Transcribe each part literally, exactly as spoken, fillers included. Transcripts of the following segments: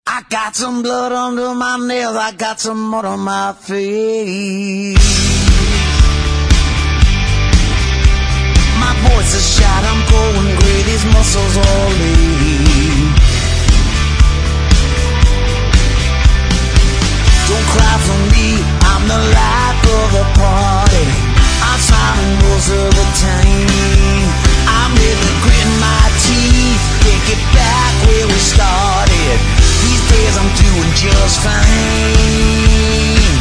I got some blood under my nails, I got some mud on my face. My voice is shot, I'm going gray, these muscles all ache. Don't cry for me, I'm the life of the party. I'm smiling most of the time. I'm living gritting my teeth, can't get back where we started. These days I'm doing just fine.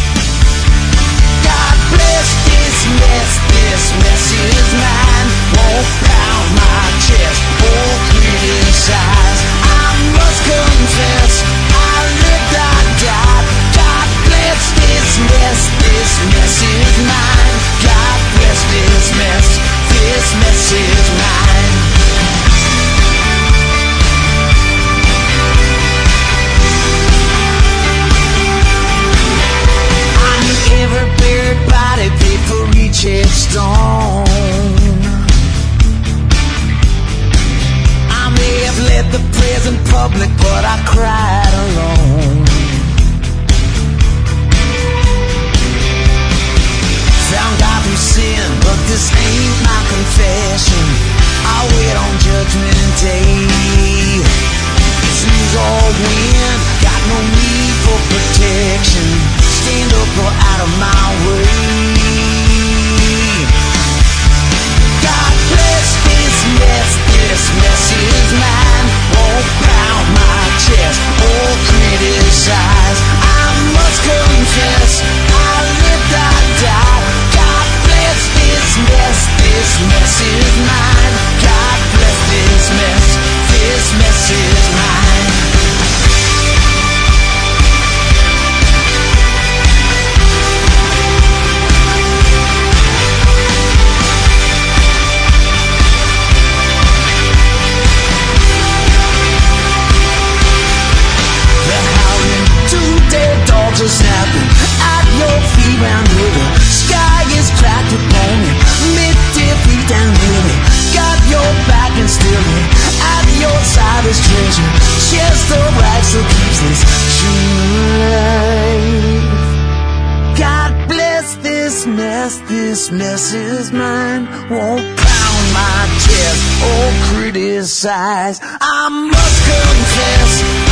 God bless this mess, this mess is mine. Won't pound my chest or criticize. I must confess, I lived, I died. God bless this mess, this mess is mine. God bless this mess, this mess is mine. Every buried body paid for each headstone. I may have led the prayers in public, but I cried alone. Found God through sin, but this ain't my confession. I'll wait on Judgment Day. Lose or win, got no need for protection. Stand up or out of my way. God bless this mess, this mess is mine. Won't pound my chest or criticize. I must confess, I lived, I died. God bless this mess, this mess is mine. God bless this mess, this mess is mine. Just happened at your feet round here. The sky is cracked with morning, mid-deer feet down here. Got your back and still here. At your side is treasure. Shares the rags that keeps this truth. God bless this mess, this mess is mine. Won't pound my chest or criticize. I must confess,